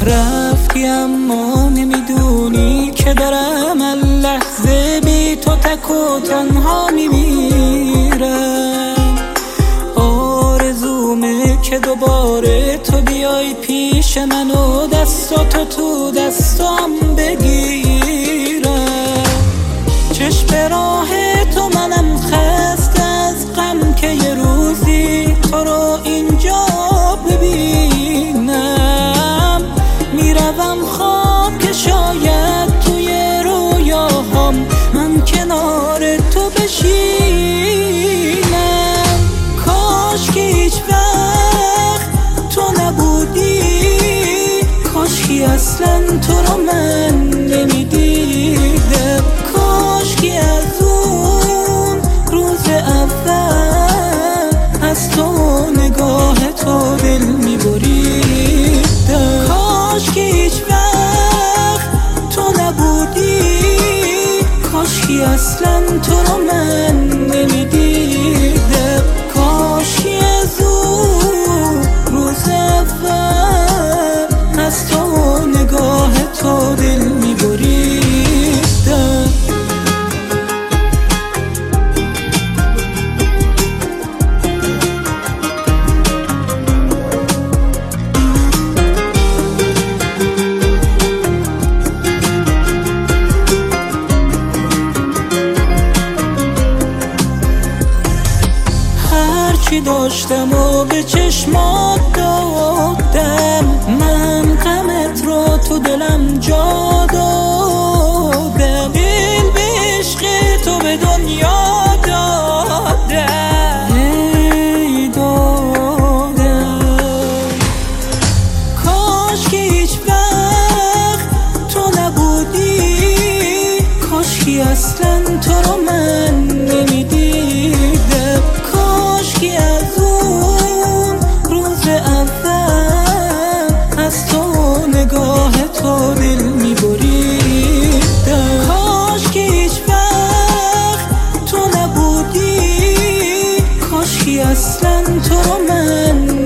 رفتی اما نمیدونی که دارم لحظه بی تو تک و تنها میمیرم. آرزومه که دوباره تو بیای پیش من و دستاتو تو دستام بگیرم. چشم راه تو منم خسته از غم که یه روزی تو رو اینجا ببینم. میروم خواب که شاید توی رویاهام من کنار تو بشینم. کاش که هیچ وقت تو نبودی، کاش که اصلا تو رو من نمیدیدم. کاش که از اون روز اول از تو نگاه تو دل میبریدم. کاش که هیچ وقت تو نبودی، کاش که اصلا تو رو من نمیدیدم. کاش که از اون روز اول از تو نگاه تو دل میبریدم. هرچی داشتم و به چشمات دادم، من غمت رو تو دلم جا دادم. دل به عشق تو به دنیا دادم، دادم. کاش که هیچ وقت تو نبودی، کاش که اصلا تو رو من نمیدیدم. کاش که از اون روز اول از تو نگاه تو دل میبریدم. کاش که هیچ وقت تو نبودی، کاش که اصلا تو رو من